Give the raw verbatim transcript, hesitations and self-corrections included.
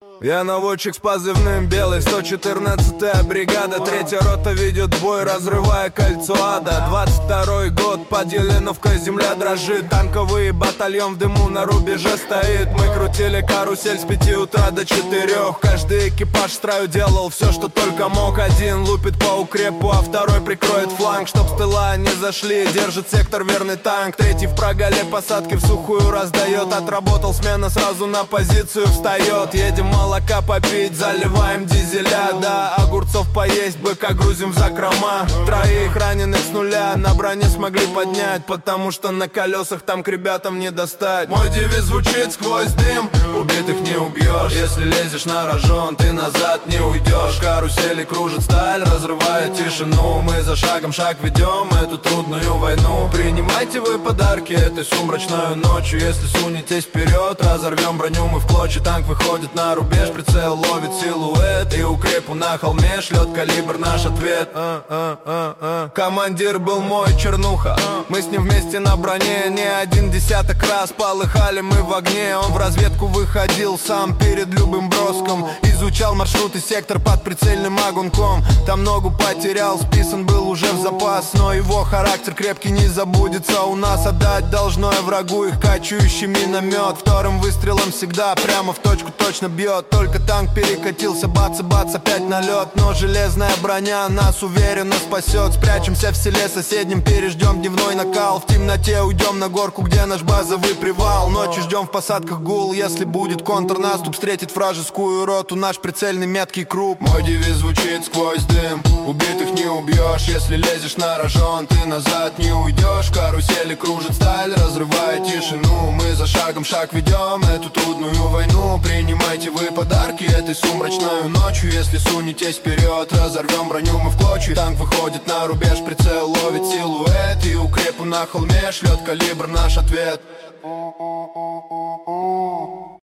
Я наводчик с позывным белый, сто четырнадцатая бригада. Третья рота ведет бой, разрывая кольцо ада. Двадцать второй год, под Еленовкой земля дрожит. Танковый батальон в дыму на рубеже стоит. Мы крутили карусель с пяти утра до четырех. Каждый экипаж в строю делал все, что только мог. Один лупит по укрепу, а второй прикроет фланг, чтоб с тыла не зашли. Держит сектор верный танк. Третий в прогале посадки в сухую раздает. Отработал смена, сразу на позицию встает. Едем молока попить, заливаем дизеля. Да, огурцов поесть, быка грузим в закрома. Троих раненых с нуля на броне смогли поднять, потому что на колесах там к ребятам не достать. Мой девиз звучит сквозь дым: убитых не убьешь. Если лезешь на рожон, ты назад не уйдешь. Карусели кружит сталь, разрывая тишину. Мы за шагом шаг ведем эту трудную войну. Принимайте вы подарки этой сумрачной ночью. Если сунетесь вперед, разорвем броню мы в клочья. Танк выходит на рубеж, прицел ловит силуэт. И укрепу на холме шлет калибр наш ответ. а, а, а, а. Командир был мой чернуха. Мы с ним вместе на броне не один десяток раз полыхали мы в огне. Он в разведку выходил сам перед любым броском. Изучал маршрут и сектор под прицельным огоньком. Там ногу потерял, списан был уже в запас. Но его характер крепкий не забудется у нас. Отдать должно я врагу их качающий миномет. Вторым выстрелом всегда прямо в точку точно бьет. Только танк перекатился, бац-бац, опять налет. Но железная броня нас уверенно спасет. Спрячемся в селе соседнем, переждем дневной накал. В темноте уйдем на горку, где наш базовый привал. Ночью ждем в посадках гул, если будет контрнаступ. Встретит вражескую роту наш прицельный меткий круп. Мой девиз звучит сквозь дым: убитых не убьешь. Если лезешь на рожон, ты назад не уйдешь. Карусели кружит сталь, разрывая тишину. Мы за шагом шаг ведем эту трудную войну. Принимайте вы подарки этой сумрачной ночью. Если сунетесь вперед, разорвем броню мы в клочья. Танк выходит на рубеж, прицел ловит силуэт. И укрепу на холме шлет калибр наш ответ.